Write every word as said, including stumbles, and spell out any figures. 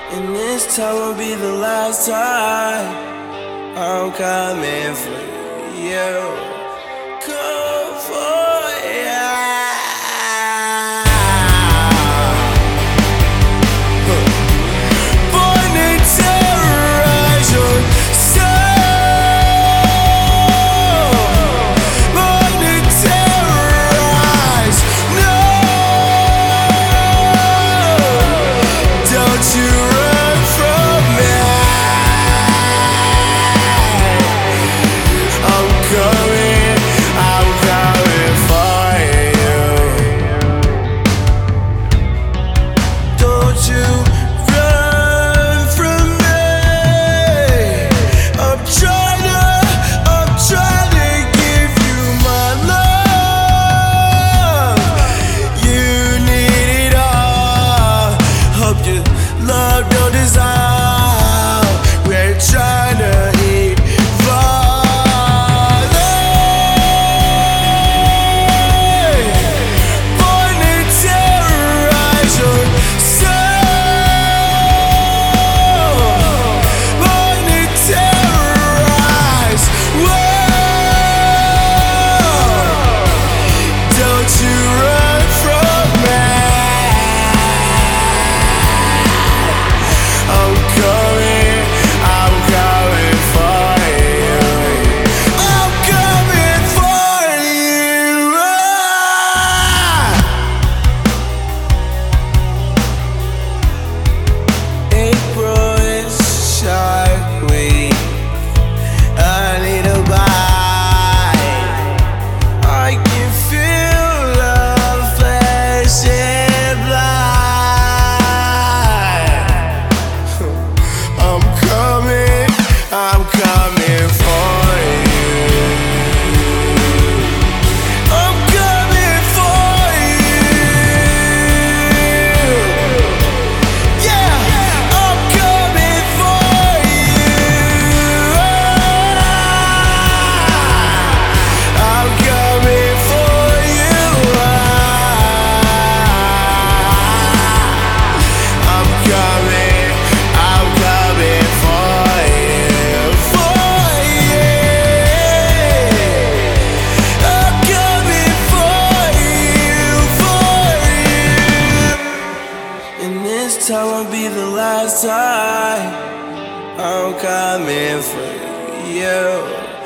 And this time will be the last time I'm coming for you. Come for you. Born to terrorize your soul. Born to terrorize. No, don't you run from me. I'm coming, I'm coming for you. Don't you run from me. I'm trying to, I'm trying to give you my love. You need it all. Hope your love don't dissolve. We're trying to evolve. Born to terrorize your soul. Born to terrorize. Whoa. Don't you run from me. I'm coming, I'm coming for you. I'm coming for you. April is Shark Week. I need a bite. I can feel the flesh and blood. I'm coming, I'm coming for you. I'm coming for you. Yeah, I'm coming for you. I'm coming for you. I'm coming, I'm coming for you, for you. I'm coming for you, for you. And this time will be the last time I'm coming for you.